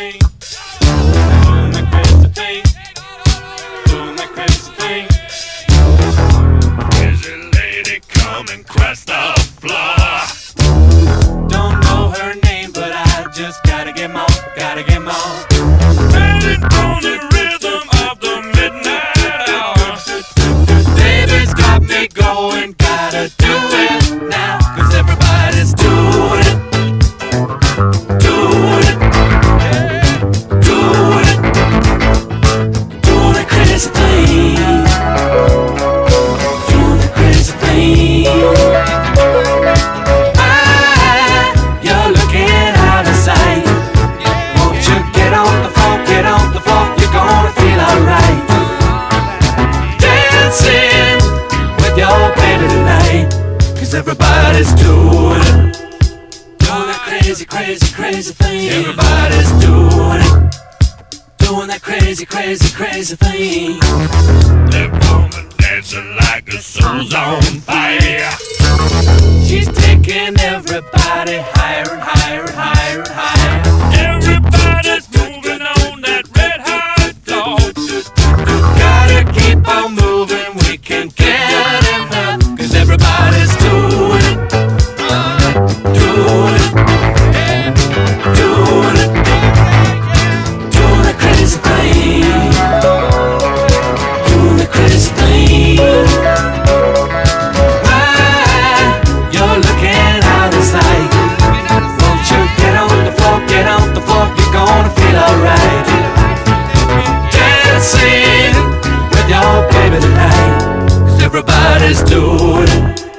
thing. Doing that crazy thing. Doing that crazy thing. Crazy lady come and crash the floor. Don't know her name, but I just gotta get more, gotta get more. Banging on the rhythm of the midnight hour. Baby's got me going, gotta do it now, 'cause everybody's doing it. Doing it. Doing it. Doing that crazy thing. Doing that crazy thing. You're looking out of sight. Won't you get on the floor, get on the floor, you're gonna feel alright. Dancing with your baby tonight, 'cause everybody's doing it. Doing that crazy, crazy, crazy thing. Everybody's doing it. Doing that crazy, crazy, crazy thing. That woman dancing like her soul's on fire. She's taking everybody higher and higher and higher and higher. Everybody's moving on that red hot dog. Gotta keep on moving, we can get enough, 'cause everybody's doing it. Doing it. Doing it. Doing that crazy thing. Doing that crazy thing. You're looking out of sight. Won't you get on the floor, get on the floor, you're gonna feel alright. Dancing with your baby tonight, 'cause everybody's doing it.